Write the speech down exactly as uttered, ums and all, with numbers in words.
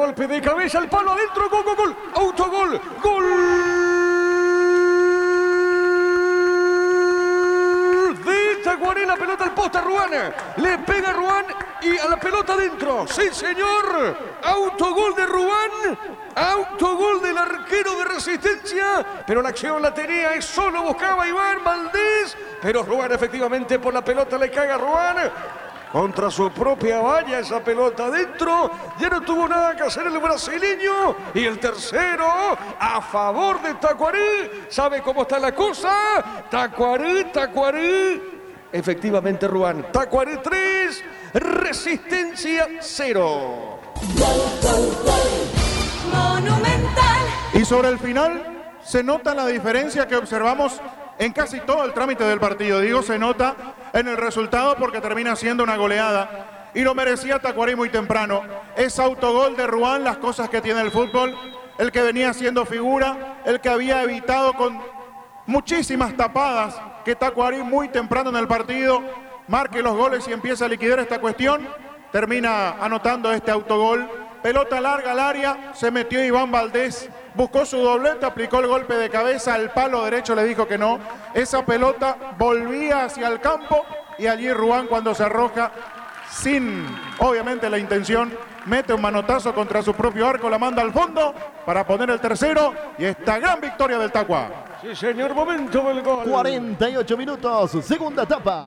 golpe de cabeza, el palo adentro, gol, gol, gol, autogol, gol de Tacuarí, la pelota al poste, Ruán, le pega Ruán y a la pelota adentro, sí señor, autogol de Ruán, autogol del arquero de Resistencia, pero la acción la tenía, es solo buscaba Iván Valdés, pero Ruán efectivamente por la pelota le caga a Ruán. Contra su propia valla esa pelota adentro. Ya no tuvo nada que hacer el brasileño. Y el tercero a favor de Tacuarí. ¿Sabe cómo está la cosa? Tacuarí, Tacuarí. Efectivamente, Ruán. Tacuarí tres, Resistencia cero. Monumental. Y sobre el final se nota la diferencia que observamos en casi todo el trámite del partido. Digo, se nota en el resultado porque termina siendo una goleada. Y lo merecía Tacuarí muy temprano. Es autogol de Ruán, las cosas que tiene el fútbol. El que venía siendo figura, el que había evitado con muchísimas tapadas que Tacuarí muy temprano en el partido marque los goles y empieza a liquidar esta cuestión. Termina anotando este autogol. Pelota larga al área, se metió Iván Valdés, buscó su doblete, aplicó el golpe de cabeza, al palo derecho le dijo que no. Esa pelota volvía hacia el campo y allí Ruán, cuando se arroja sin, obviamente, la intención, mete un manotazo contra su propio arco, la manda al fondo para poner el tercero y esta gran victoria del Tacua. Sí señor, momento del gol. cuarenta y ocho minutos, segunda etapa.